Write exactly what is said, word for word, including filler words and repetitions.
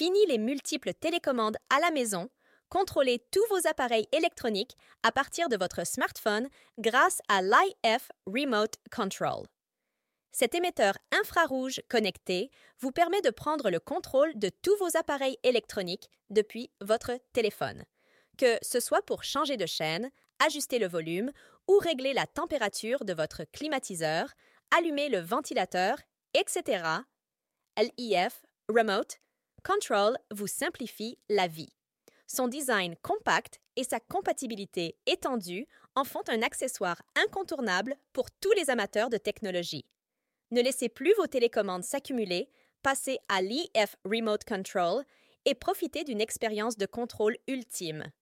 Fini les multiples télécommandes à la maison. Contrôlez tous vos appareils électroniques à partir de votre smartphone grâce à l'I F Remote Control. Cet émetteur infrarouge connecté vous permet de prendre le contrôle de tous vos appareils électroniques depuis votre téléphone, que ce soit pour changer de chaîne, ajuster le volume ou régler la température de votre climatiseur, allumer le ventilateur, et cetera. L'I F Remote Control vous simplifie la vie. Son design compact et sa compatibilité étendue en font un accessoire incontournable pour tous les amateurs de technologie. Ne laissez plus vos télécommandes s'accumuler, passez à l'I F Remote Control et profitez d'une expérience de contrôle ultime.